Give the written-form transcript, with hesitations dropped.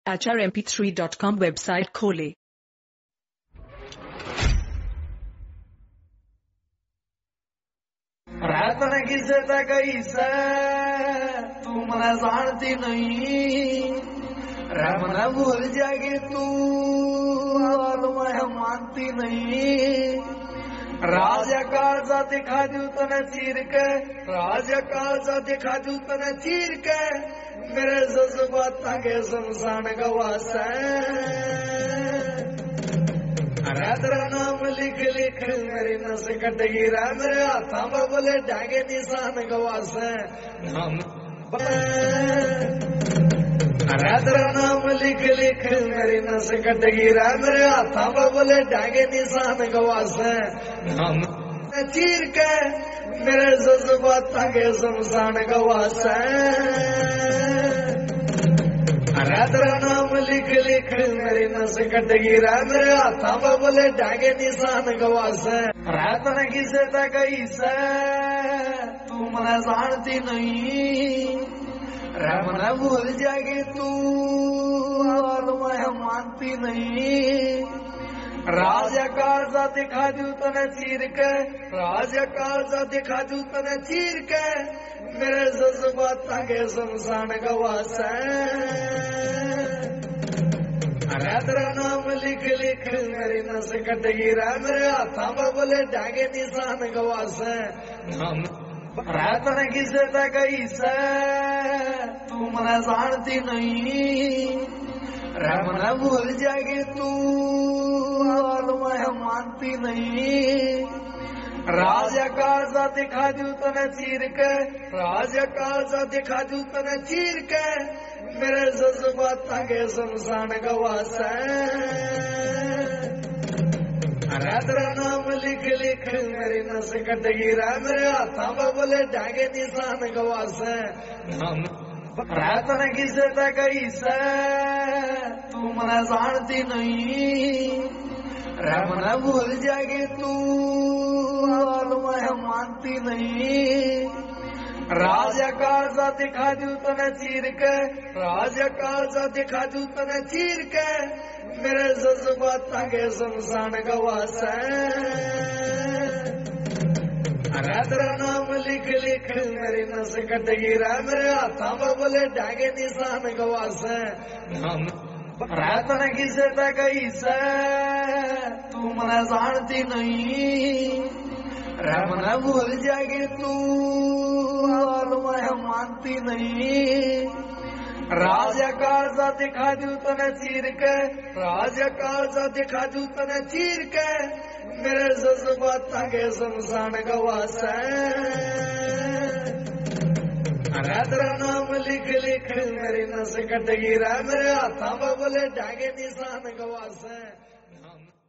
hrmp3.com website खोले। रातन किसे कैसे तू मना जानती नहीं, रमन भूल जाएगी तू और मैं मानती नहीं। राजा काजा दिखा दू तने चीर के, राजा काजा दिखा दू तने चीर के, मेरे जज्बात के शमशान गवास है। तेरा नाम लिख लिख मेरी नस कटेगी रे, मेरे हाथा में बोले डागे निशान गवास है। तेरा नाम लिख लिख मेरी नस कटेगी रे, मेरे हाथा में बोले डागे निशान गवास है। चीर के मेरे जज्बात के शमशान गवास है। तेरा नाम लिख लिख मेरी नस कटेगी रे, मेरे हाथा में बोले डागे निशान गवास है। रातन किसे कैसे तू मना जानती नहीं, रमन भूल जाएगी तू और मैं मानती नहीं। राजा काजा दिखा दू तने चीर के, राजा काजा दिखा दू तने चीर के, मेरे जज्बात के शमशान गवास है। तेरा नाम लिख लिख मेरी नस कटेगी रे, मेरे हाथा में बोले डागे निशान गवास है। रातन किसे कैसे तू मना जानती नहीं, रमन भूल जाएगी तू और मैं मानती नहीं। राजा काजा दिखा दू तने चीर के, राजा काजा दिखा दू तने चीर के, मेरे जज्बात के शमशान गवास है। तेरा नाम लिख लिख मेरी नस कटेगी रे, मेरे हाथा में बोले डागे निशान गवास है। रातन किसे कैसे तू मना जानती नहीं, रमन भूल जाएगी तू और मैं मानती नहीं। राजा काजा दिखा दू तने चीर के, राजा काजा दिखा दू तने चीर के, मेरे जज्बात के शमशान गवास है। तेरा नाम लिख लिख मेरी नस कटेगी रे, मेरे हाथा में बोले डागे निशान गवास है। रातन किसे कैसे तू मना जानती नहीं, रमन भूल जाएगी तू और मैं मानती नहीं। राजा काजा दिखा दू तने चीर के, राजा काजा दिखा दू तने चीर के, मेरे जज्बात के शमशान गवास है। तेरा नाम लिख लिख मेरी नस कटेगी रे, मेरे हाथा में बोले डागे निशान गवास है।